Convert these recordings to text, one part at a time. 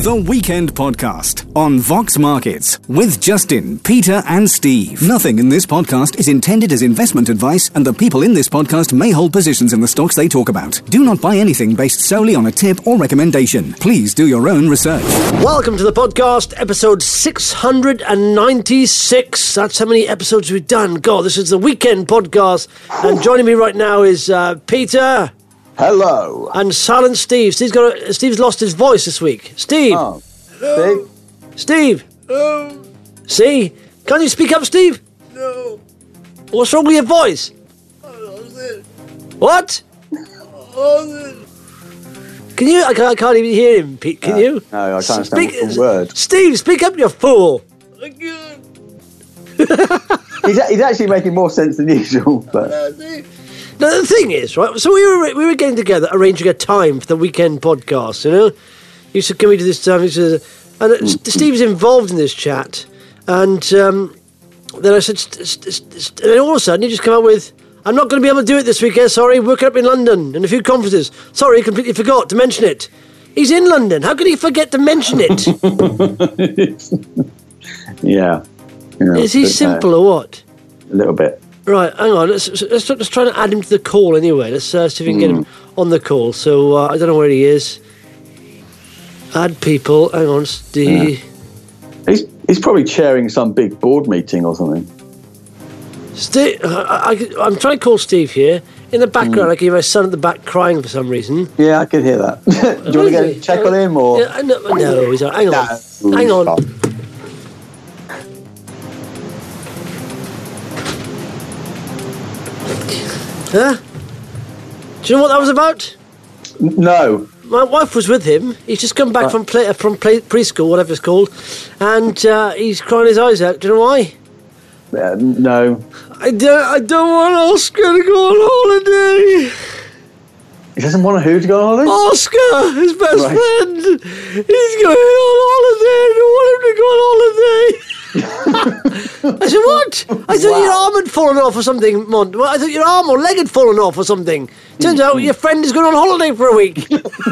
The Weekend Podcast on Vox Markets with Justin, Peter and Steve. Nothing in this podcast is intended as investment advice, and the people in this podcast may hold positions in the stocks they talk about. Do not buy anything based solely on a tip or recommendation. Please do your own research. Welcome to the podcast, episode 696. That's how many episodes we've done. God, this is the Weekend Podcast. And joining me right now is Peter. Hello. And Silent Steve. Steve's lost his voice this week. Steve. Oh. Hello. Steve. No. See? Can't you speak up, Steve? No. What's wrong with your voice? I lost it. What? I lost it. Can you? I can't even hear him, Pete. Can you? No, I can't understand a word. Steve, speak up, you fool. I can't. He's actually making more sense than usual, but... Now, the thing is, right, so we were getting together, arranging a time for the Weekend Podcast, you know? You said, can we do this time? Steve's involved in this chat, and then I said, and all of a sudden, he just came out with, I'm not going to be able to do it this weekend, sorry, working up in London, and a few conferences. Sorry, completely forgot to mention it. He's in London, how could he forget to mention it? Yeah. Is he simple or what? A little bit. Right, hang on. Let's try to add him to the call anyway. Let's see if we can get him on the call. So I don't know where he is. Add people. Hang on, Steve. Yeah. He's probably chairing some big board meeting or something. Steve, I'm trying to call Steve here. In the background, I can hear my son at the back crying for some reason. Yeah, I can hear that. Do you want to go check on him or? Yeah, no, he's not. Hang on. Hang on. Huh? Do you know what that was about? No. My wife was with him. He's just come back from preschool, whatever it's called, and he's crying his eyes out. Do you know why? No. I don't want Oscar to go on holiday. He doesn't want who to go on holiday? Oscar, his best friend. He's going on holiday. I don't want him to go on holiday. I said, what? I thought your arm had fallen off or something, Mont. I thought your arm or leg had fallen off or something. Turns out your friend is going on holiday for a week.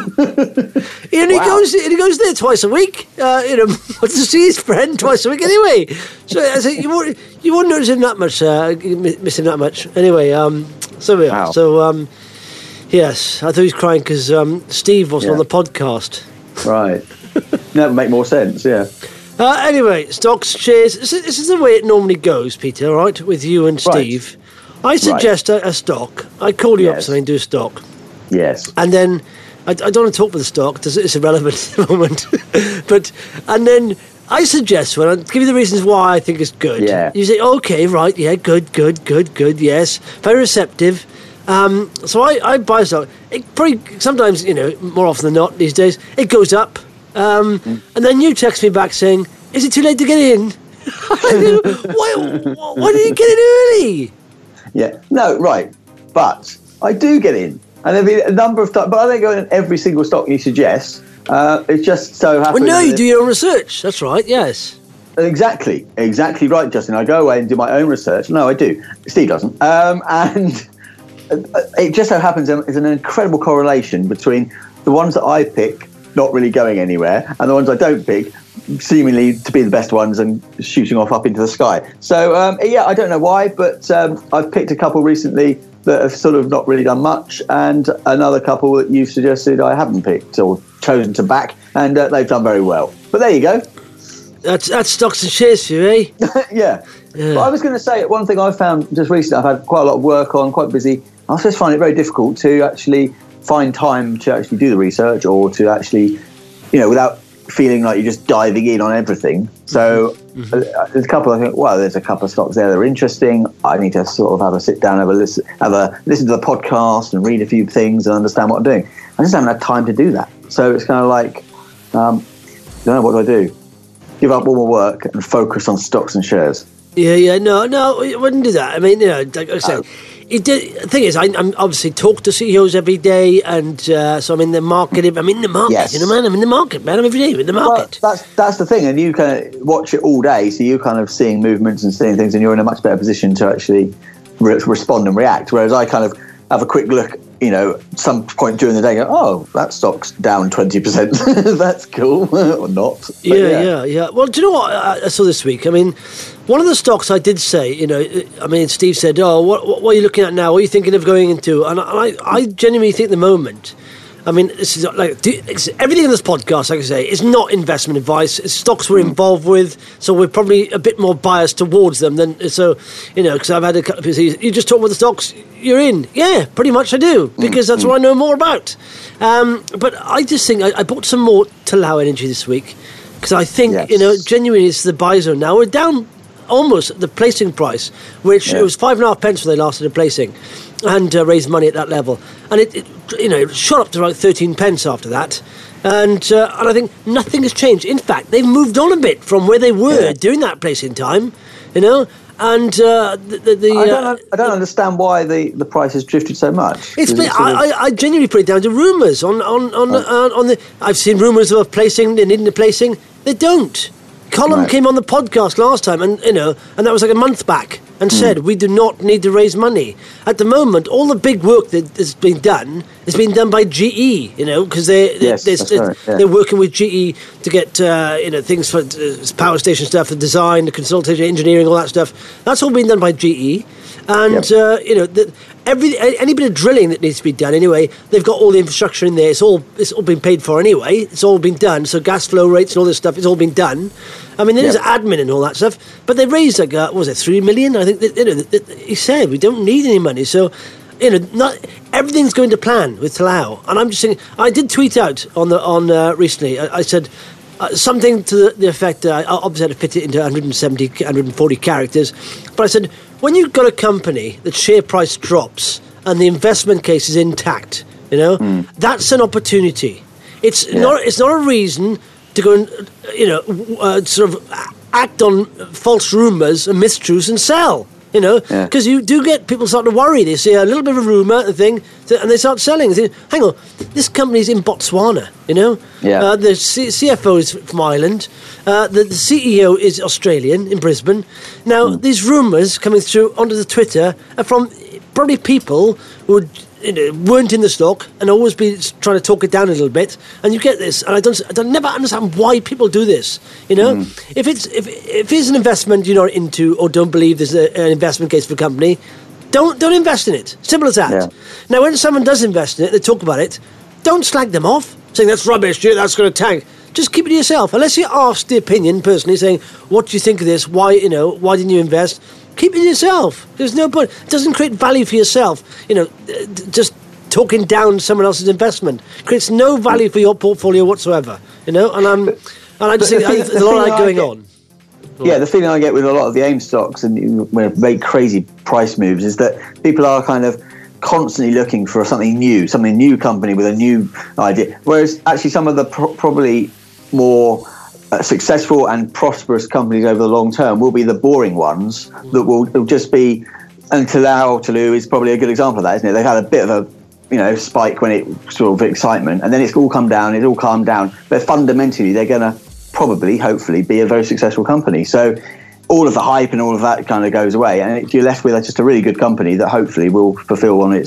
He goes there twice a week. To see his friend twice a week anyway. So I said, you wouldn't notice him that much, miss him that much. Anyway, so we are. Wow. So, yes, I thought he was crying because Steve wasn't on the podcast. Right. That would make more sense, yeah. Anyway, stocks, shares. This is the way it normally goes, Peter, all right, with you and Steve. Right. I suggest a stock. I call you up saying do a stock. Yes. And then, I don't want to talk with the stock, it's irrelevant at the moment. And then I suggest one, I'll give you the reasons why I think it's good. Yeah. You say, okay, right, yeah, good, yes. Very receptive. So I buy stock. It probably, sometimes, more often than not these days, it goes up. And then you text me back saying, is it too late to get in? Why did you get in early? Yeah, no, right. But I do get in. And there'll be a number of times, but I don't go in every single stock you suggest. It just so happens... Well, no, you do your own research. That's right, yes. Exactly right, Justin. I go away and do my own research. No, I do. Steve doesn't. And it just so happens there's an incredible correlation between the ones that I pick not really going anywhere, and the ones I don't pick seemingly to be the best ones and shooting off up into the sky. So, I don't know why, but I've picked a couple recently that have sort of not really done much, and another couple that you've suggested I haven't picked or chosen to back, and they've done very well. But there you go. That's stocks and shares for you, eh? Yeah. But I was going to say, one thing I found just recently, I've had quite a lot of work on, quite busy. I just find it very difficult to actually find time to actually do the research or to actually, without feeling like you're just diving in on everything. So there's a couple, I think, there's a couple of stocks there that are interesting. I need to sort of have a sit down, listen to the podcast and read a few things and understand what I'm doing. I just haven't had time to do that. So it's kind of like, I don't know, what do? Give up all my work and focus on stocks and shares. Yeah, no, I wouldn't do that. I mean, like I said, the thing is, I'm obviously talk to CEOs every day, and so I'm in the market. I'm in the market, yes. Man. I'm in the market, man. I'm every day in the market. Well, that's the thing, and you kind of watch it all day, so you're kind of seeing movements and seeing things, and you're in a much better position to actually respond and react. Whereas I kind of have a quick look some point during the day, go, oh, that stock's down 20%. That's cool, or not. But yeah. Well, do you know what I saw this week? I mean, one of the stocks I did say, Steve said, oh, what are you looking at now? What are you thinking of going into? And I genuinely think at the moment, I mean, this is everything in this podcast, like I say, is not investment advice. It's stocks we're involved with, so we're probably a bit more biased towards them than because I've had a couple of people say, you just talk about the stocks you're in. Yeah, pretty much I do, because that's what I know more about. But I just think I bought some more Talau Energy this week, because I think, genuinely it's the buy zone now. We're down almost the placing price, which it was 5.5 pence when they last did a placing and raised money at that level, and it shot up to about 13 pence after that, and I think nothing has changed. In fact, they've moved on a bit from where they were during that placing time, and I don't understand why the price has drifted so much. I genuinely put it down to rumours on the. I've seen rumours of placing, they needing a placing, they don't. Colin came on the podcast last time, and that was like a month back, and said we do not need to raise money at the moment. All the big work that has been done is being done by GE, because they're working with GE to get things for power station stuff, the design, the consultation, engineering, all that stuff. That's all been done by GE, and any bit of drilling that needs to be done anyway, they've got all the infrastructure in there. It's all been paid for anyway. It's all been done. So gas flow rates and all this stuff, it's all been done. I mean, there's admin and all that stuff, but they raised 3 million? I think he said we don't need any money. So not everything's going to plan with Talau. And I'm just saying, I did tweet out on recently. I said something to the effect. I obviously had to fit it into 170, 140 characters, but I said, when you've got a company that share price drops and the investment case is intact, that's an opportunity. It's not a reason to go and sort of act on false rumours and mistruths and sell. Because you do get people start to worry. They see a little bit of a rumour, and they start selling. They think, hang on, this company's in Botswana, the CFO is from Ireland, the CEO is Australian, in Brisbane. Now, these rumours coming through onto the Twitter are from probably people who weren't in the stock and always be trying to talk it down a little bit, and you get this. And I never understand why people do this. If it's an investment you're not into or don't believe there's an investment case for a company, don't invest in it. Simple as that. Yeah. Now, when someone does invest in it, they talk about it. Don't slag them off, saying that's rubbish, that's going to tank. Just keep it to yourself. Unless you're asked the opinion personally, saying, what do you think of this? Why didn't you invest? Keep it to yourself. There's no point. It doesn't create value for yourself. Just talking down someone else's investment creates no value for your portfolio whatsoever. And I just think there's a lot of that going on. Yeah, the feeling I get with a lot of the AIM stocks and very crazy price moves is that people are kind of constantly looking for something new company with a new idea. Whereas actually some of the probably more successful and prosperous companies over the long term will be the boring ones that will just be, and Talau is probably a good example of that, isn't it? They've had a bit of a spike when it sort of excitement, and then it's all calmed down, but fundamentally they're going to probably, hopefully, be a very successful company. So all of the hype and all of that kind of goes away, and you're left with just a really good company that hopefully will fulfill on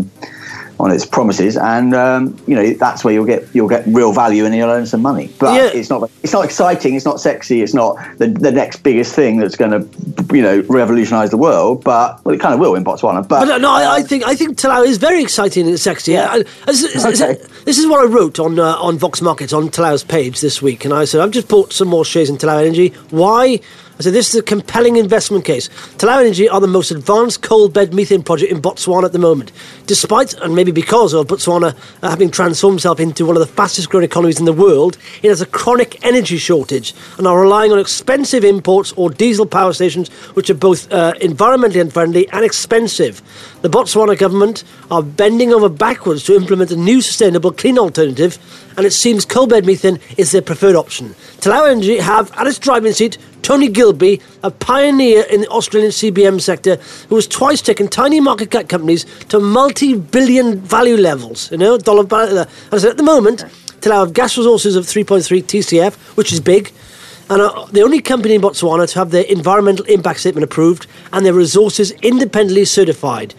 its promises, and that's where you'll get real value and you'll earn some money. But it's not exciting, it's not sexy, it's not the next biggest thing that's going to revolutionise the world. But it kind of will in Botswana. But I think Talau is very exciting and sexy. Yeah. This is what I wrote on Vox Markets on Talau's page this week, and I said I've just bought some more shares in Talau Energy. Why? I said, this is a compelling investment case. Talau Energy are the most advanced coal bed methane project in Botswana at the moment. Despite, and maybe because of, Botswana having transformed itself into one of the fastest growing economies in the world, it has a chronic energy shortage and are relying on expensive imports or diesel power stations, which are both environmentally unfriendly and expensive. The Botswana government are bending over backwards to implement a new sustainable clean alternative, and it seems coal bed methane is their preferred option. Talau Energy have at its driving seat Tony Gilby, a pioneer in the Australian CBM sector, who has twice taken tiny market cap companies to multi-billion value levels, dollar value. And I said, at the moment, Talau have gas resources of 3.3 TCF, which is big, and are the only company in Botswana to have their environmental impact statement approved and their resources independently certified.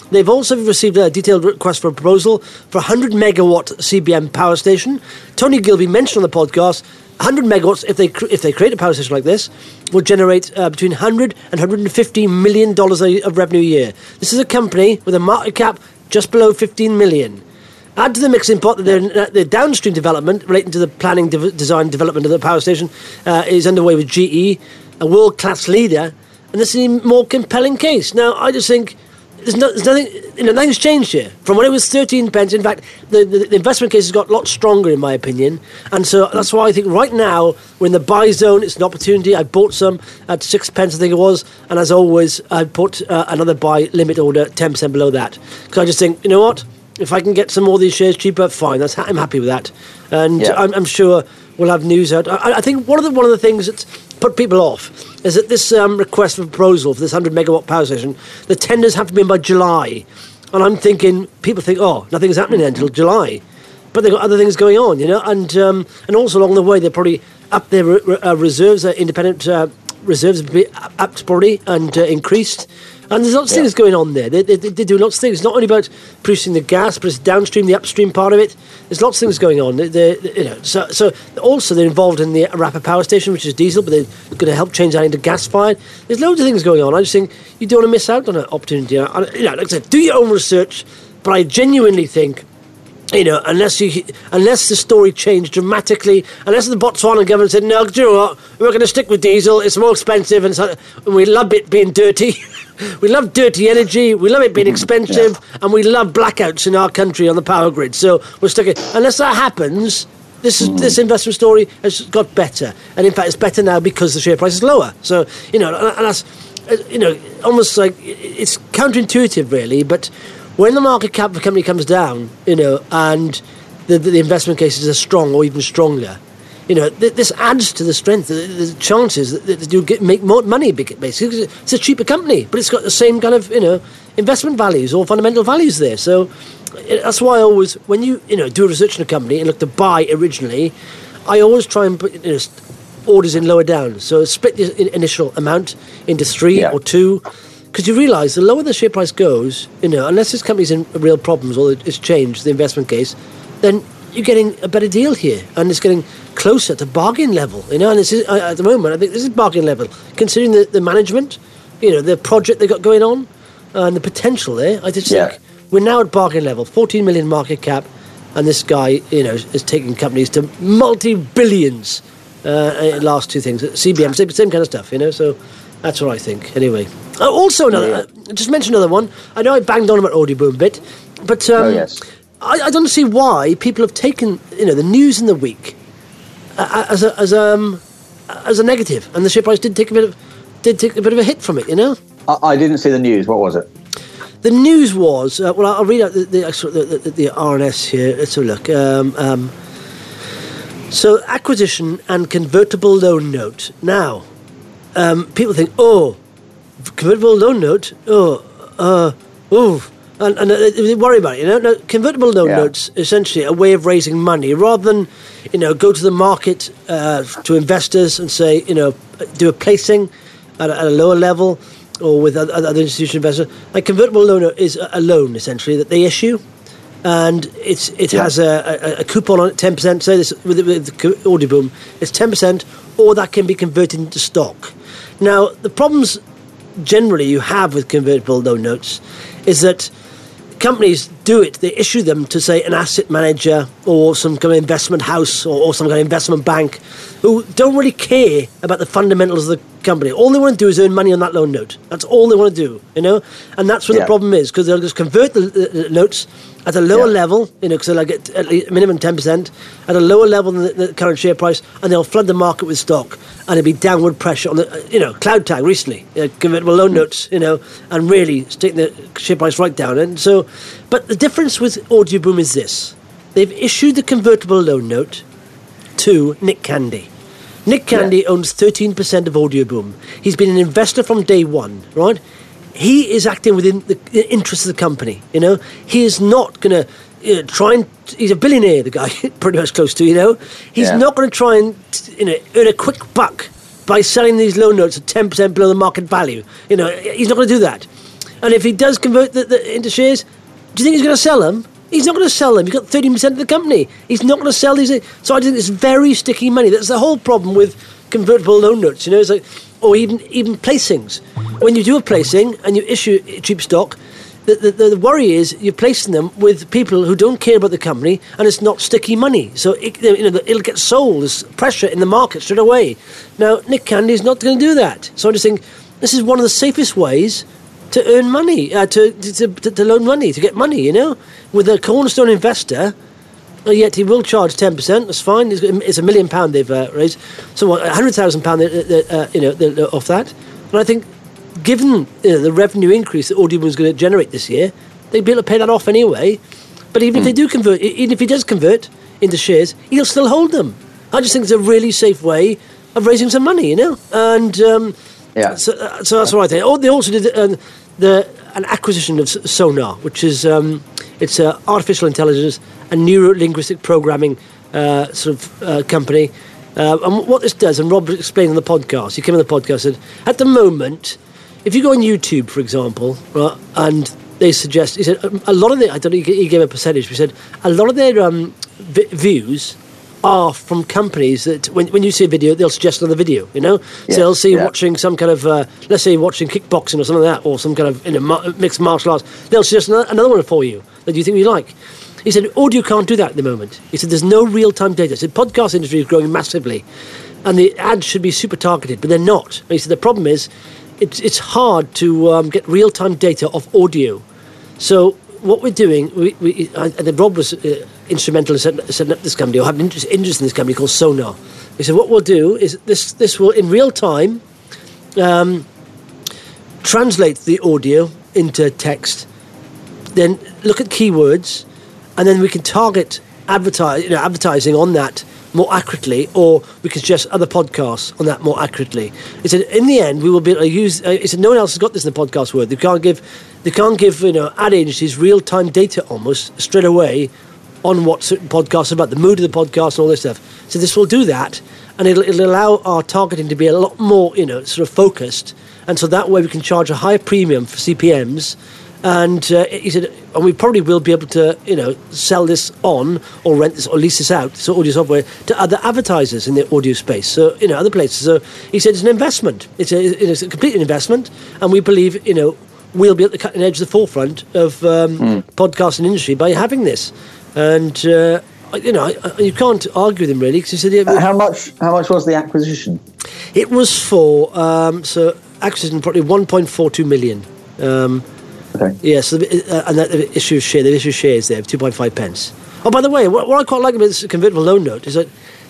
They've also received a detailed request for a proposal for a 100 megawatt CBM power station. Tony Gilby mentioned on the podcast, 100 megawatts, if they create a power station like this, will generate between $100 and $150 million of revenue a year. This is a company with a market cap just below 15 million. Add to the mixing pot that their downstream development relating to the planning, design, development of the power station is underway with GE, a world-class leader, and this is a more compelling case. Now, I just think there's nothing, nothing's changed here. From when it was 13 pence, in fact, the investment case has got a lot stronger, in my opinion. And so that's why I think right now we're in the buy zone. It's an opportunity. I bought some at 6 pence, I think it was. And as always, I put another buy limit order 10% below that. Because I just think, you know what? If I can get some more of these shares cheaper, fine. I'm happy with that. And I'm sure we'll have news out. I think one of the things that's put people off is that this request for proposal for this 100 megawatt power station, the tenders have to be in by July. And I'm thinking, people think, oh, nothing's happening until July. But they've got other things going on, and also along the way, they're probably up their reserves, independent reserves have been upped probably and increased. And there's lots of things going on there. They do lots of things. It's not only about producing the gas, but it's downstream, the upstream part of it. There's lots of things going on. So also they're involved in the Rapid Power Station, which is diesel, but they're going to help change that into gas-fired. There's loads of things going on. I just think you don't want to miss out on an opportunity. Like I said, do your own research, but I genuinely think, unless the story changed dramatically, unless the Botswana government said, no, do you know what, we're going to stick with diesel, it's more expensive, and we love it being dirty. We love dirty energy, we love it being expensive, and we love blackouts in our country on the power grid. So we're sticking. Unless that happens, this investment story has got better. And in fact, it's better now because the share price is lower. So, and that's, almost like, it's counterintuitive, really, but when the market cap of a company comes down, and the investment cases are strong or even stronger, this adds to the strength, the chances that you make more money, basically. It's a cheaper company, but it's got the same kind of, investment values or fundamental values there. So that's why I always, when you, do research in a company and look to buy originally, I always try and put orders in lower down. So split the initial amount into 3 or 2. Because you realise the lower the share price goes, unless this company's in real problems or it's changed the investment case, then you're getting a better deal here, and it's getting closer to bargain level. And this is, at the moment, I think this is bargain level, considering the management, the project they got going on, and the potential there. I just think we're now at bargain level, 14 million market cap, and this guy, is taking companies to multi-billions. Last two things, CBM, same kind of stuff, So that's what I think. Anyway. Also, another. Just mention another one. I know I banged on about Audioboom a bit, but I don't see why people have taken the news in the week as a negative, and the share price did take a bit of a hit from it. I didn't see the news. What was it? The news was I'll read out the RNS here. Let's have a look. So acquisition and convertible loan note. Now, people think, convertible loan note, and they worry about it. Now, convertible loan notes essentially a way of raising money rather than, go to the market to investors and say, do a placing at a lower level or with other institutional investors. A convertible loan note is a loan essentially that they issue, and it has a coupon on it, 10%. Say this with Audioboom, it's 10%, or that can be converted into stock. Now, the problems generally you have with convertible loan notes is that companies do it, they issue them to, say, an asset manager or some kind of investment house or some kind of investment bank who don't really care about the fundamentals of the company. All they want to do is earn money on that loan note. That's all they want to do, And that's where the problem is, because they'll just convert the notes at a lower level, because they'll get at least minimum 10%, at a lower level than the current share price, and they'll flood the market with stock, and there'll be downward pressure on the, Cloud Tag recently, convertible loan notes, and really taking the share price right down. And so, but the difference with Audioboom is this. They've issued the convertible loan note to Nick Candy. Nick Candy owns 13% of Audioboom. He's been an investor from day one, right? He is acting within the interests of the company, He is not going to try and... He's a billionaire, the guy, pretty much close to, He's not going to try and, earn a quick buck by selling these loan notes at 10% below the market value. He's not going to do that. And if he does convert into shares, do you think he's going to sell them? He's not going to sell them. He's got 13% of the company. He's not going to sell these. So I think it's very sticky money. That's the whole problem with convertible loan notes. You know, it's like, or even placings. When you do a placing and you issue cheap stock, the worry is you're placing them with people who don't care about the company, and it's not sticky money. So it'll get sold. There's pressure in the market straight away. Now, Nick Candy's not going to do that. So I just think this is one of the safest ways to earn money, to loan money, to get money, you know, with a cornerstone investor. Yet he will charge 10%. That's fine. It's £1 million they've raised, so £100,000, off that. And I think, given the revenue increase that Audio was going to generate this year, they'd be able to pay that off anyway. But even if they do convert, even if he does convert into shares, he'll still hold them. I just think it's a really safe way of raising some money, you know. And so that's what I think. Oh, they also did an acquisition of Sonar, which is it's artificial intelligence and neuro-linguistic programming company. And what this does, and Rob explained on the podcast, he came on the podcast and said, at the moment, if you go on YouTube, for example, and they suggest, he said, a lot of I don't know, he gave a percentage, but he said, a lot of their views are from companies that when you see a video, they'll suggest another video, you know? Yes, so they'll see watching some kind of, let's say watching kickboxing or something like that, or some kind of mixed martial arts, they'll suggest another one for you that you think you like. He said, audio can't do that at the moment. He said, there's no real-time data. He said, podcast industry is growing massively, and the ads should be super targeted, but they're not. And he said, the problem is, it's hard to get real-time data off audio. So what we're doing, and Rob was instrumental in setting up this company, or having interest in this company called Sonar. He said, what we'll do is this will, in real time, translate the audio into text, then look at keywords, and then we can target advertising on that more accurately, or we can suggest other podcasts on that more accurately. He said, in the end, we will be able to use. He said, no one else has got this in the podcast world. They can't give ad agencies real time data almost straight away on what certain podcasts are about, the mood of the podcast and all this stuff. So this will do that, and it'll allow our targeting to be a lot more sort of focused, and so that way we can charge a higher premium for CPMs. And he said, and we probably will be able to, sell this on or rent this or lease this out, so audio software, to other advertisers in the audio space, so other places. So he said it's an investment. It's a complete investment, and we believe we'll be at the cutting edge, the forefront of podcasting industry by having this. And you can't argue with him really, because he said, how much was the acquisition? It was for acquisition probably 1.42 million. Okay. Yeah, so and that they issue shares there of 2.5 pence. Oh, by the way, what I quite like about this convertible loan note is that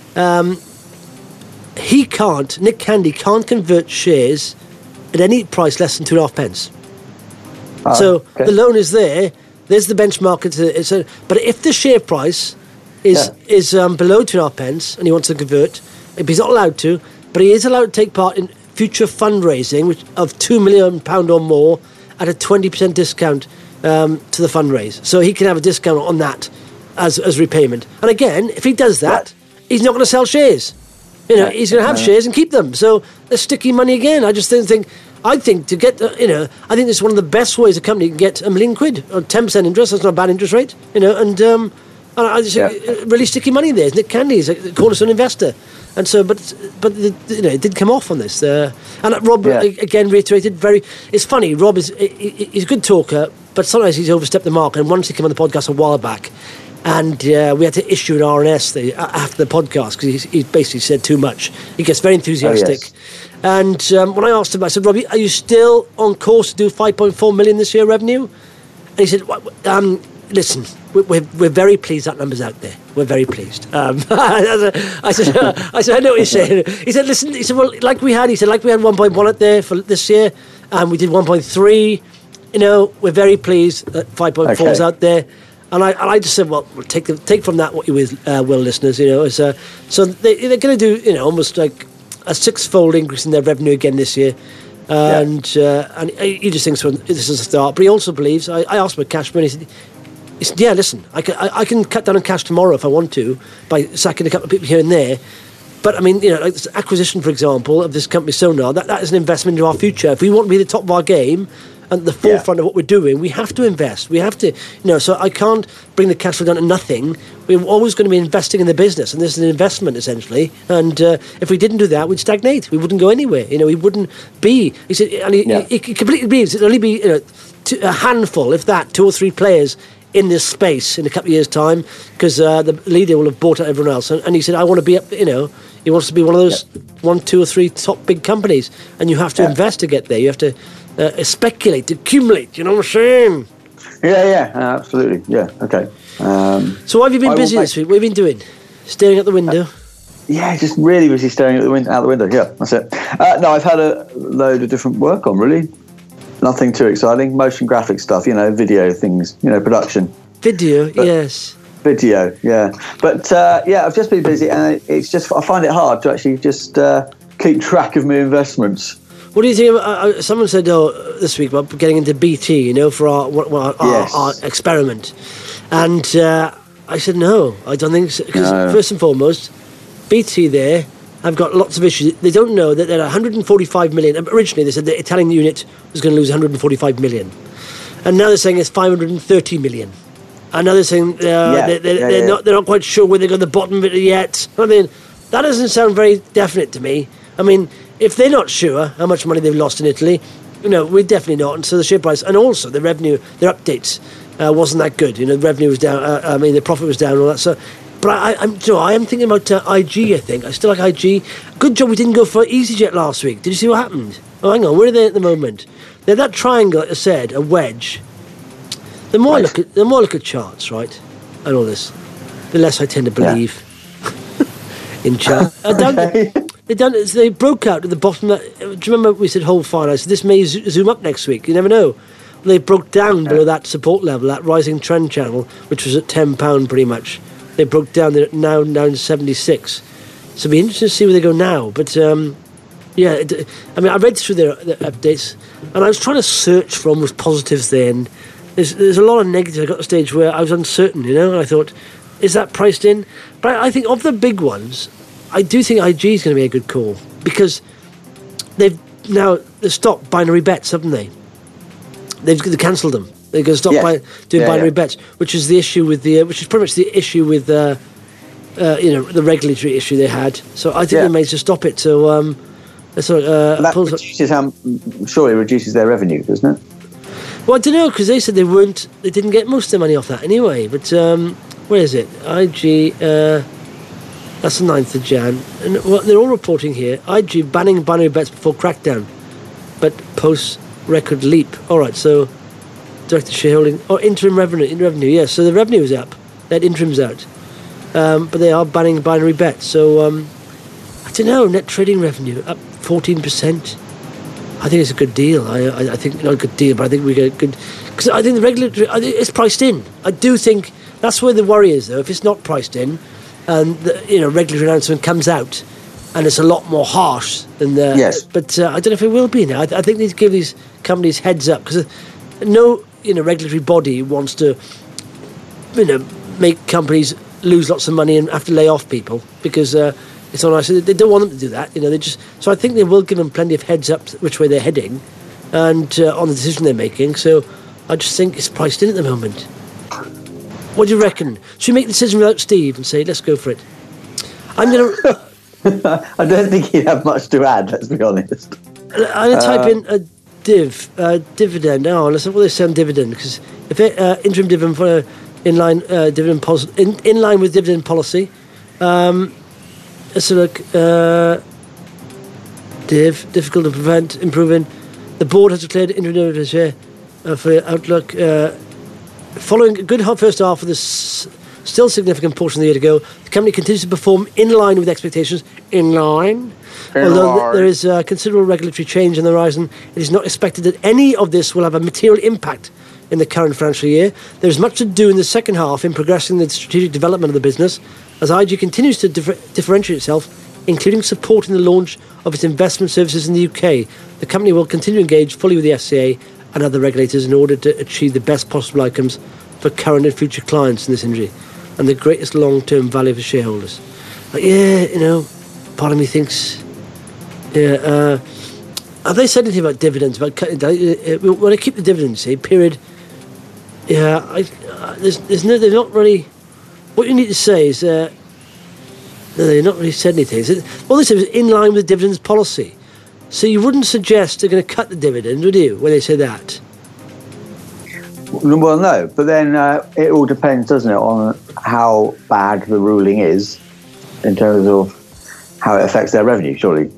Nick Candy can't convert shares at any price less than 2.5 pence. The loan is there. There's the benchmark. But if the share price is below 2.5 pence and he wants to convert, he's not allowed to, but he is allowed to take part in future fundraising of £2 million or more at a 20% discount to the fundraise. So he can have a discount on that as repayment. And again, if he does that, he's not going to sell shares. He's going to have shares and keep them. So there's sticky money again. I just think to get, I think this is one of the best ways a company can get £1 million or 10% interest. That's not a bad interest rate, and I just think really sticky money there. Nick Candy is a cornerstone investor. And so, but it did come off on this. And Rob again reiterated. It's funny. Rob he's a good talker, but sometimes he's overstepped the mark. And once he came on the podcast a while back, and we had to issue an RNS after the podcast because he basically said too much. He gets very enthusiastic. Oh, yes. And when I asked him, I said, Robbie, are you still on course to do 5.4 million this year revenue? And he said, listen, we're very pleased that number's out there. We're very pleased. I said, I know what you're saying. He said, listen, well, like we had 1.1 out there for this year, and we did 1.3. We're very pleased that 5.4 is out there. And I just said, well, we'll take from that what you will, listeners. So they're going to do, almost like a 6-fold increase in their revenue again this year. And he just thinks this is a start. But he also believes, I asked him a cash burn, he said, yeah, listen, I can cut down on cash tomorrow if I want to by sacking a couple of people here and there. But, I mean, like this acquisition, for example, of this company Sonar, that is an investment into our future. If we want to be the top of our game at the forefront of what we're doing, we have to invest. We have to, so I can't bring the cash flow down to nothing. We're always going to be investing in the business, and this is an investment essentially. And if we didn't do that, we'd stagnate. We wouldn't go anywhere. We wouldn't be. He said, and he completely believes it'll only be a handful, if that, 2 or 3 players in this space in a couple of years' time, because the leader will have bought out everyone else. And he said, I want to be up. He wants to be one of those 1, 2 or 3 top big companies, and you have to invest to get there. You have to speculate, accumulate. You know what I'm saying? Yeah, absolutely. Yeah, okay. So have you been busy this week? What have you been doing? Staring out the window? Yeah, just really busy staring out the window. Yeah, that's it. No, I've had a load of different work on, really. Nothing too exciting. Motion graphic stuff, video things, production. Yes. Video, yeah. But, I've just been busy, and it's just, I find it hard to actually just keep track of my investments. What do you think about, someone said this week about getting into BT, for our experiment. And I said, no, I don't think so. Because first and foremost, BT there have got lots of issues. They don't know that they're 145 million. Originally, they said the Italian unit was going to lose 145 million. And now they're saying it's 530 million. And now they're saying they're not quite sure where they got the bottom of it yet. I mean, that doesn't sound very definite to me. I mean, if they're not sure how much money they've lost in Italy, we're definitely not. And so the share price, and also the revenue, their updates wasn't that good. The revenue was down. The profit was down and all that. So, but I am thinking about IG. I think I still like IG. Good job we didn't go for EasyJet last week. Did you see what happened? Oh, hang on, where are they at the moment? They're that triangle, like I said, a wedge. The more I look at charts, right, and all this, the less I tend to believe in charts. They broke out at the bottom. Do you remember we said hold fire? I said this may zoom up next week. You never know. They broke down below that support level, that rising trend channel, which was at £10 pretty much. They broke down. They're now down to 76. So it'll be interesting to see where they go now. But I read through their updates, and I was trying to search for almost positives there. And there's a lot of negatives. I got to a stage where I was uncertain, and I thought, is that priced in? But I think of the big ones, I do think IG is going to be a good call, because they've stopped binary bets, haven't they? They've cancelled them. They're going to stop doing binary bets, which is the issue with which is pretty much the issue with the regulatory issue they had. So I think they may just stop it. So that surely reduces their revenue, doesn't it? Well, I don't know, because they said they didn't get most of their money off that anyway. But where is it? IG. That's the 9th of Jan. And they're all reporting here. IG banning binary bets before crackdown, but post record leap. All right, so directed shareholding or interim revenue. Yes, so the revenue is up. They had interims out, but they are banning binary bets. So I don't know. Net trading revenue up 14%. I think it's a good deal. I think not a good deal, but I think we get good, because I think the regulatory. It's priced in. I do think that's where the worry is, though. If it's not priced in, and the regulatory announcement comes out, and it's a lot more harsh than the. Yes. But I don't know if it will be now. I think they need to give these companies heads up, because no regulatory body wants to make companies lose lots of money and have to lay off people, because it's not nice. They don't want them to do that. They just. So I think they will give them plenty of heads up which way they're heading, and on the decision they're making. So I just think it's priced in at the moment. What do you reckon? Should we make the decision without Steve and say, let's go for it? I'm going to... I don't think he'd have much to add, let's be honest. I'm going to type in a dividend. Oh, let's see what they say on dividend, because if interim dividend for in-line dividend policy, in line with dividend policy, let's look, difficult to prevent, improving. The board has declared interim dividend share for outlook. Following a good first half of this still significant portion of the year to go, the company continues to perform in line with expectations. Although there is considerable regulatory change on the horizon, it is not expected that any of this will have a material impact in the current financial year. There is much to do in the second half in progressing the strategic development of the business, as IG continues to differentiate itself, including supporting the launch of its investment services in the UK. The company will continue to engage fully with the FCA and other regulators in order to achieve the best possible outcomes for current and future clients in this industry, and the greatest long-term value for shareholders. Part of me thinks, Have they said anything about dividends? About cutting? When I keep the dividends, period. Yeah, there's no. They're not really. What you need to say is, no, they've not really said anything. All they said was in line with the dividends policy. So you wouldn't suggest they're going to cut the dividend, would you? When they say that. Well, no, but then it all depends, doesn't it, on how bad the ruling is in terms of how it affects their revenue, surely.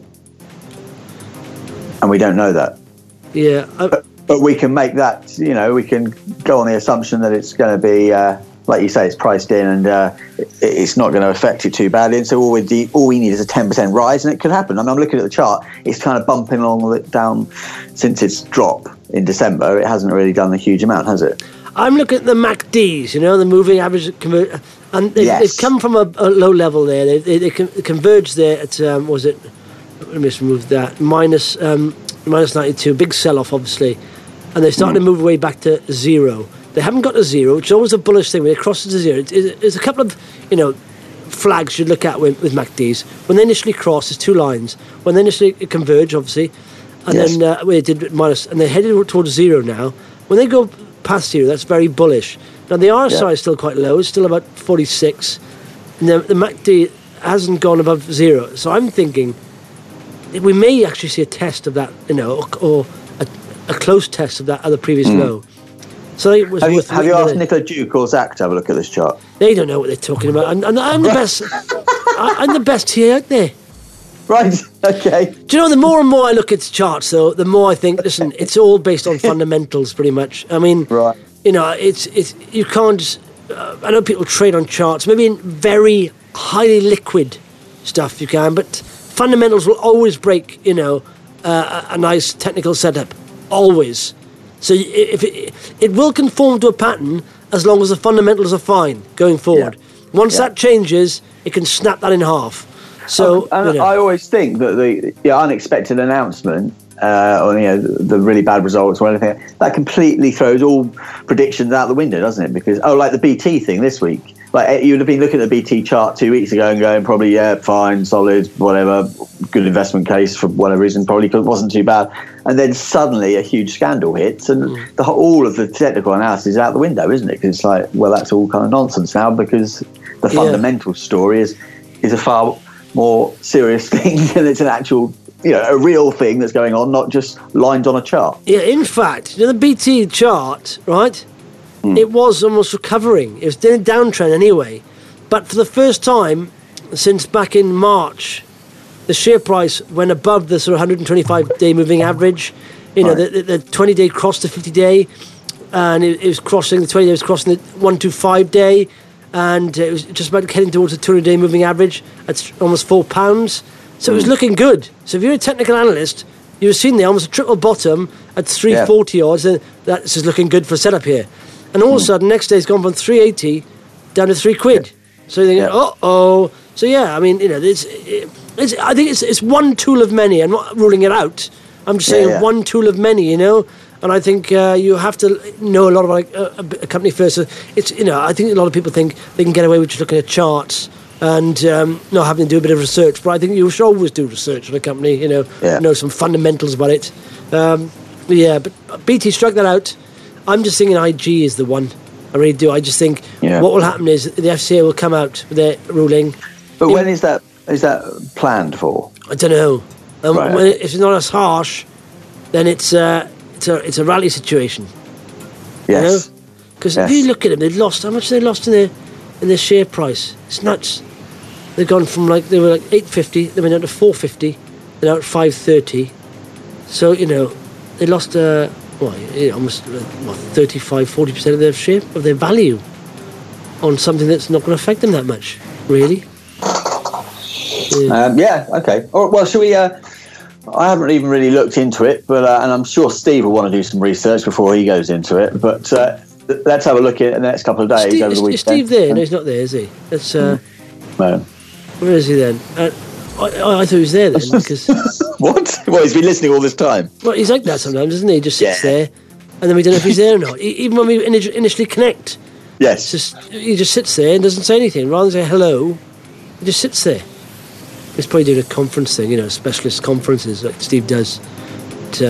And we don't know that. Yeah. But we can make that, we can go on the assumption that it's going to be, like you say, it's priced in and it's not going to affect it too badly. And so all we need is a 10% rise, and it could happen. I mean, I'm looking at the chart. It's kind of bumping along down since its drop in December. It hasn't really done a huge amount, has it? I'm looking at the MACDs, the moving average, and they've come from a low level there. They converged there at, was it, let me just remove that, minus 92, big sell-off, obviously. And they're starting to move away back to zero. They haven't got to zero, which is always a bullish thing. When they cross to zero, there's a couple of, flags you look at with MACDs. When they initially cross, there's two lines. When they initially converge, obviously, and then they did minus, and they're headed towards zero now. When they go past zero, that's very bullish. Now the RSI is still quite low; it's still about 46, and the MACD hasn't gone above zero. So I'm thinking we may actually see a test of that, or a close test of that other previous low. So it was have you asked Nicola Duke or Zach to have a look at this chart? They don't know what they're talking about. I'm the best. I'm the best here out there. Right. Okay. Do you know, the more and more I look at charts, though, the more I think, listen, it's all based on fundamentals, pretty much. I mean, right. It's you can't just. I know people trade on charts, maybe in very highly liquid stuff you can, but fundamentals will always break. A nice technical setup, always. So if it will conform to a pattern as long as the fundamentals are fine going forward. Yeah. Once that changes, it can snap that in half. So I always think that the unexpected announcement or the really bad results or anything, that completely throws all predictions out the window, doesn't it? Because like the BT thing this week, like you'd have been looking at the BT chart 2 weeks ago and going probably fine, solid, whatever, good investment case for whatever reason, probably wasn't too bad, and then suddenly a huge scandal hits and all of the technical analysis is out the window, isn't it? Because it's like, well, that's all kind of nonsense now, because the fundamental story is a far more serious thing, and it's an actual, a real thing that's going on, not just lines on a chart. Yeah, in fact, the BT chart, right? It was almost recovering. It was in a downtrend anyway. But for the first time since back in March, the share price went above the sort of 125-day moving average. The 20-day crossed the 50-day, and it was crossing, the 20-day was crossing the 125-day, and it was just about heading towards the 200-day moving average at almost £4. So it was looking good. So if you're a technical analyst, you've seen there almost a triple bottom at 340 odds, and that's just looking good for a setup here. And all of a sudden, next day it's gone from 380 down to £3. So you're thinking, uh-oh. So I mean, I think it's one tool of many. I'm not ruling it out. I'm just saying one tool of many, And I think you have to know a lot about a company first. So it's, I think a lot of people think they can get away with just looking at charts and not having to do a bit of research. But I think you should always do research on a company, know some fundamentals about it. But BT struck that out. I'm just thinking IG is the one. I really do. I just think what will happen is the FCA will come out with their ruling. But when is that planned for? I don't know. If it's not as harsh, then it's a rally situation. Yes. Because if you look at them, they've lost. How much have they lost in their share price? It's nuts. They've gone from they were like 850, they went down to 450, they're now at 530. So they lost almost 35-40% of their share of their value on something that's not going to affect them that much, really. Okay. Well, shall we? I haven't even really looked into it, but and I'm sure Steve will want to do some research before he goes into it. But let's have a look at it in the next couple of days over the weekend. Is Steve there? No, he's not there, is he? That's no. Where is he then? I thought he was there then. Because what? Well, he's been listening all this time. Well, he's like that sometimes, isn't he? He just sits there, and then we don't know if he's there or not. Even when we initially connect, he just sits there and doesn't say anything. Rather than say hello, he just sits there. He's probably doing a conference thing, specialist conferences like Steve does. But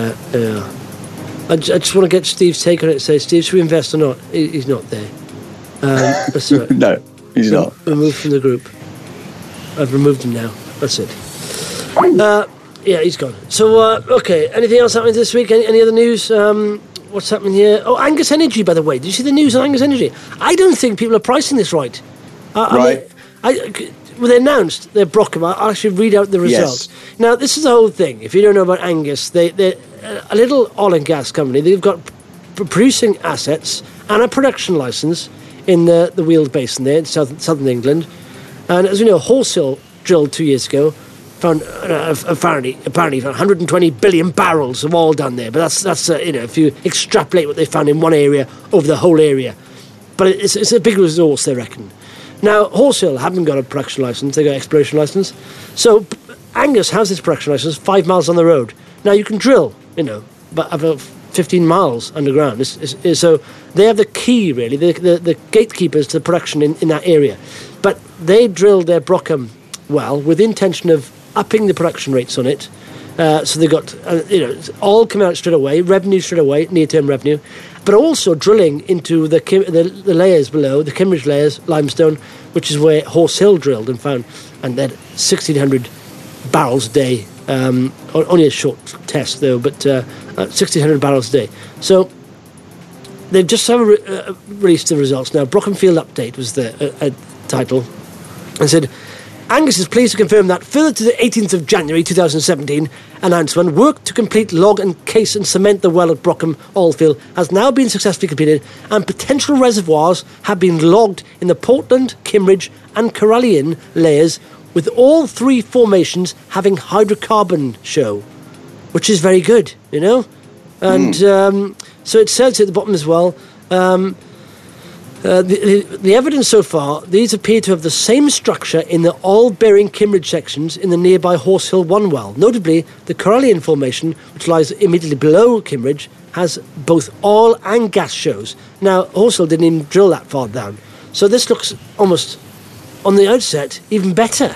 I just want to get Steve's take on it. Say, Steve, should we invest or not? He's not there. That's right. No, he's not. Removed from the group. I've removed him now. That's it. Yeah, he's gone. So, okay, anything else happening this week? Any other news? What's happening here? Oh, Angus Energy, by the way. Did you see the news on Angus Energy? I don't think people are pricing this right. Right. When they announced their Brockham, I'll actually read out the results. Yes. Now, this is the whole thing. If you don't know about Angus, they're a little oil and gas company. They've got producing assets and a production licence in the Weald Basin there in southern England. And as we know, Horse drilled 2 years ago, found apparently 120 billion barrels of oil down there. But that's if you extrapolate what they found in one area over the whole area. But it's a big resource, they reckon. Now, Horse Hill haven't got a production licence, they got an exploration licence. So Angus has this production licence 5 miles on the road. Now, you can drill, about 15 miles underground. So they have the key, really, the gatekeepers to the production in that area. But they drilled their Brockham well with the intention of upping the production rates on it. So they got, all come out straight away, revenue straight away, near-term revenue, but also drilling into the layers below, the Kimmeridge layers, limestone, which is where Horse Hill drilled and found, and then 1,600 barrels a day, only a short test though, but 1,600 barrels a day. So they've just released the results now. Brockham Field Update was the title, and said, Angus is pleased to confirm that further to the 18th of January 2017 announcement, work to complete log and case and cement the well at Brockham Oilfield has now been successfully completed, and potential reservoirs have been logged in the Portland, Kimmeridge and Corallian layers, with all three formations having hydrocarbon show, which is very good, And so it says at the bottom as well, the evidence so far, these appear to have the same structure in the oil-bearing Kimmeridge sections in the nearby Horse Hill 1 well. Notably, the Corallian formation, which lies immediately below Kimmeridge, has both oil and gas shows. Now, Horse Hill didn't even drill that far down. So this looks almost, on the outset, even better,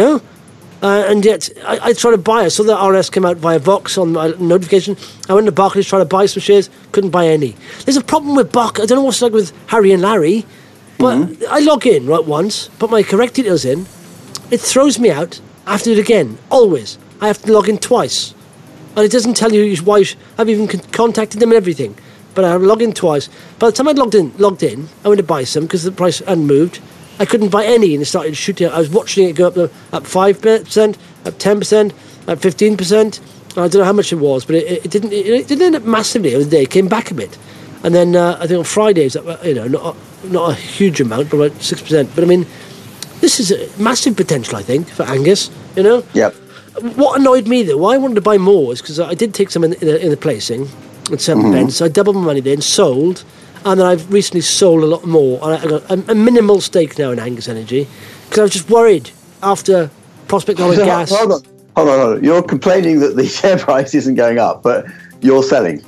and yet, I tried to buy. I saw the RS come out via Vox on my notification. I went to Barclays, tried to buy some shares, couldn't buy any. There's a problem with Barclays. I don't know what's like with Harry and Larry, but I log in once, put my correct details in, it throws me out. I have to do it again, always. I have to log in twice. And it doesn't tell you why I've even contacted them and everything. But I log in twice. By the time I'd logged in, I went to buy some because the price hadn't moved. I couldn't buy any, and it started shooting. I was watching it go up 5%, up 10%, up 15%. I don't know how much it was, but it didn't end up massively over the day. It came back a bit, and then I think on Fridays, not a huge amount, but about 6%. But I mean, this is a massive potential, I think, for Angus. Yep. What annoyed me though, why I wanted to buy more, is because I did take some in the placing at 7 pence. So I doubled my money there and sold. And then I've recently sold a lot more. And I got a minimal stake now in Angus Energy because I was just worried after Prospect Oil and Gas. Hold on. You're complaining that the share price isn't going up, but you're selling.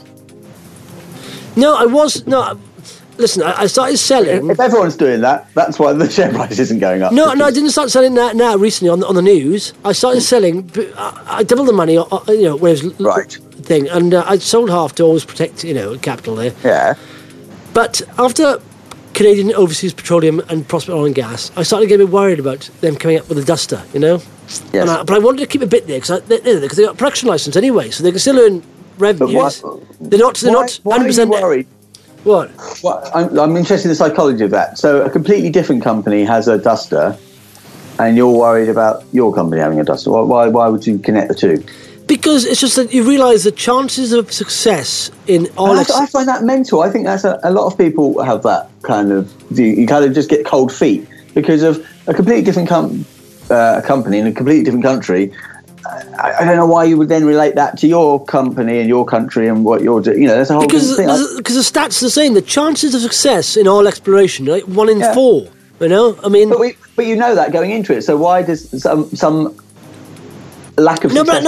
No, I was. No, listen, I started selling. If everyone's doing that, that's why the share price isn't going up. No, I didn't start selling that now recently on the news. I started selling. I doubled the money, when it was right thing. And I sold half to always protect, capital there. Yeah. But after Canadian Overseas Petroleum and Prospect Oil and Gas, I started to get a bit worried about them coming up with a duster, Yes. But I wanted to keep a bit there because they got a production license anyway, so they can still earn revenues. They're not 100%. Why are you worried? What? Well, I'm interested in the psychology of that. So a completely different company has a duster, and you're worried about your company having a duster. Why would you connect the two? Because it's just that you realise the chances of success in oil... I find that mental. I think that's a lot of people have that kind of view. You kind of just get cold feet because of a completely different company in a completely different country. I don't know why you would then relate that to your company and your country and what you're doing. That's a whole different thing. Because the stats are saying the chances of success in oil exploration are like 1 in 4. I mean... But you know that going into it. So why does some lack of success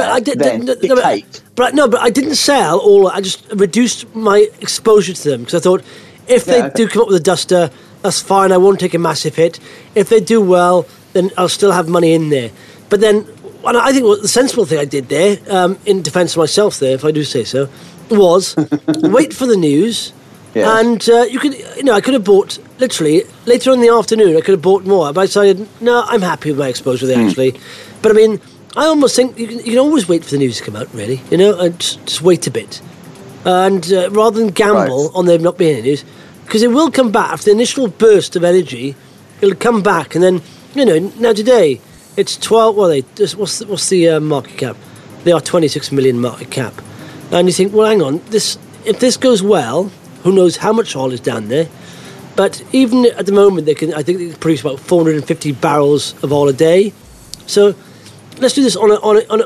but I didn't sell all. I just reduced my exposure to them because I thought if they do come up with a duster, that's fine. I won't take a massive hit. If they do well, then I'll still have money in there. But then and I think the sensible thing I did there, in defence of myself there, if I do say so, was wait for the news. Yeah. And I could have bought, literally, later in the afternoon, I could have bought more. But I decided, no, I'm happy with my exposure there, actually. But I mean, I almost think you can always wait for the news to come out, really, and just wait a bit. And rather than gamble on there not being any news, because it will come back after the initial burst of energy, it'll come back, and then, now today, it's 12, what's the market cap? They are 26 million market cap. And you think, well, hang on, if this goes well, who knows how much oil is down there? But even at the moment, I think they can produce about 450 barrels of oil a day. So let's do this on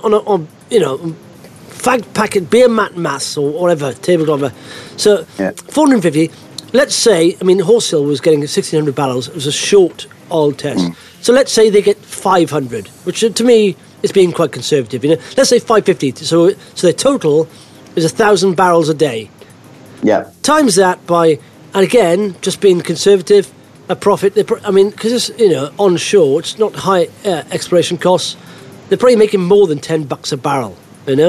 fag packet beer mat maths or whatever tablecloth. So 450. Let's say, Horse Hill was getting 1,600 barrels. It was a short oil test. So let's say they get 500, which to me is being quite conservative. Let's say 550. So their total is 1,000 barrels a day. Yeah. Times that by, and again, just being conservative, a profit. Because it's onshore, it's not high exploration costs. They're probably making more than $10 a barrel.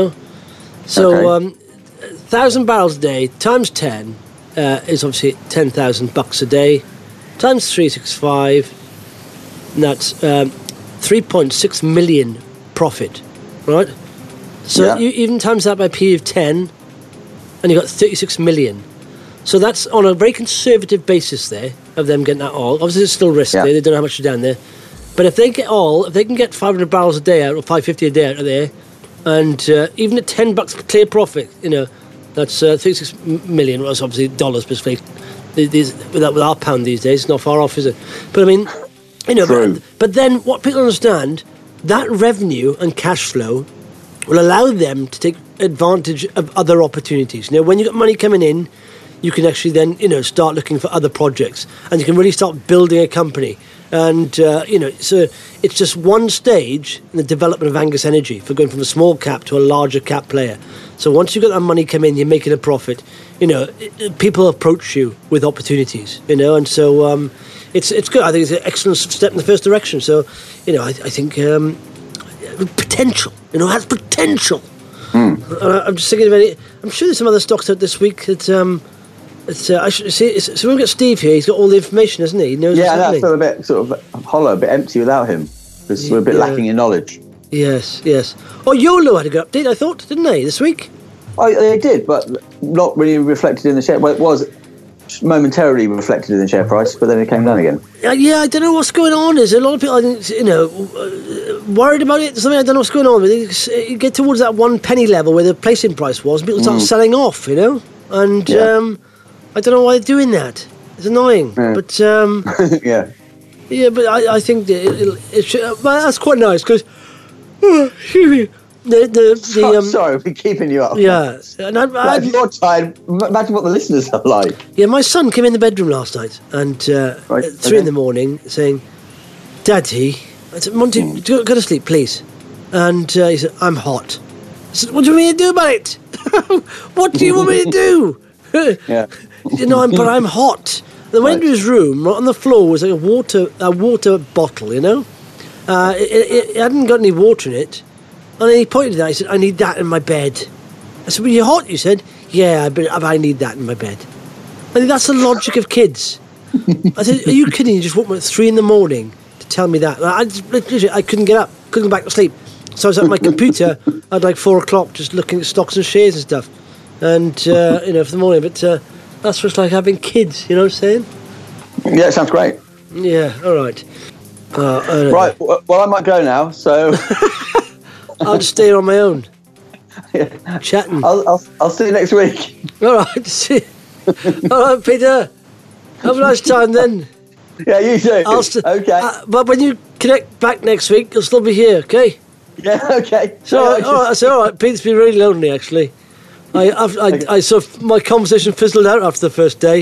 So 1,000 barrels a day times 10 is obviously $10,000 a day. Times 365, and that's 3.6 million profit, right? So you even times that by P of 10. And you've got 36 million. So that's on a very conservative basis there of them getting that oil. Obviously, there's still risk there. They don't know how much is down there. But if they can get 500 barrels a day out or 550 a day out of there, and even at $10 per clear profit, that's 36 million. Well, that's obviously dollars, basically. With our pound these days, it's not far off, is it? But but then what people understand, that revenue and cash flow will allow them to take advantage of other opportunities. When you've got money coming in, you can actually then, start looking for other projects, and you can really start building a company. And, so it's just one stage in the development of Angus Energy for going from a small cap to a larger cap player. So once you've got that money come in, you're making a profit, people approach you with opportunities, and so it's good. I think it's an excellent step in the first direction. So, I think potential, has potential. I'm just thinking about it. I'm sure there's some other stocks out this week that I should see. So we've got Steve here. He's got all the information, hasn't he? He knows what's happening. I feel a bit sort of hollow, a bit empty without him, because we're a bit lacking in knowledge. Yes. Oh, YOLO had a good update, I thought, didn't they, this week? Oh, they did, but not really reflected in the share. Well, it was momentarily reflected in the share price, but then it came down again. I don't know what's going on. There's a lot of people, I think, worried about it. Something I don't know what's going on. You get towards that 1 penny level where the placing price was, and people start selling off, and I don't know why they're doing that. It's annoying, but but I think that it should. Well, that's quite nice because. Excuse me. Sorry, we're keeping you up. Yeah, and if you're tired, imagine what the listeners are like. Yeah, my son came in the bedroom last night and at 3 in the morning saying, "Daddy," I said, "Monty, go to sleep, please." And he said, "I'm hot." I said, "What do you want me to do about it? What do you want me to do?" But I'm hot. Then went into his room. Right on the floor was like a water bottle. It hadn't got any water in it. And then he pointed at that. He said, "I need that in my bed." I said, "Well, you're hot," you said. "Yeah, but I need that in my bed." I think that's the logic of kids. I said, "Are you kidding? You just woke me at 3 in the morning to tell me that?" I couldn't get up, couldn't go back to sleep. So I was at my computer at like 4 o'clock just looking at stocks and shares and stuff. And, for the morning. But that's what it's like having kids, you know what I'm saying? Yeah, it sounds great. Yeah, all right. Right, well, I might go now, so... I'll just stay on my own, chatting. I'll see you next week. All right, all right, Peter. Have a nice time then. Yeah, you too. Okay. But when you connect back next week, you'll still be here, okay? Yeah, okay. So, all right. Peter's been really lonely, actually. I sort of, my conversation fizzled out after the first day.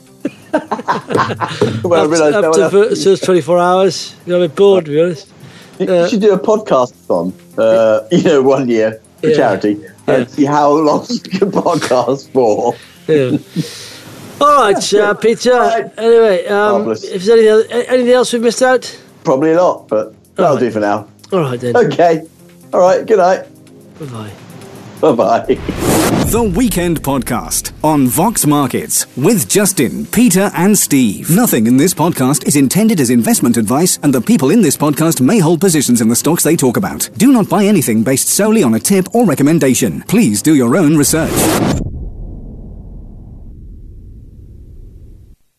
Well, after the first 24 hours, a bit bored, to be honest. You should do a podcast on, 1 year for charity and see how long you can podcast for. Yeah. All right, Peter. Right. Anyway, if there's anything else we've missed out? Probably not, but that'll do for now. All right, then. Okay. All right, good night. Bye-bye. Bye-bye. The Weekend Podcast on Vox Markets with Justin, Peter and Steve. Nothing in this podcast is intended as investment advice, and the people in this podcast may hold positions in the stocks they talk about. Do not buy anything based solely on a tip or recommendation. Please do your own research.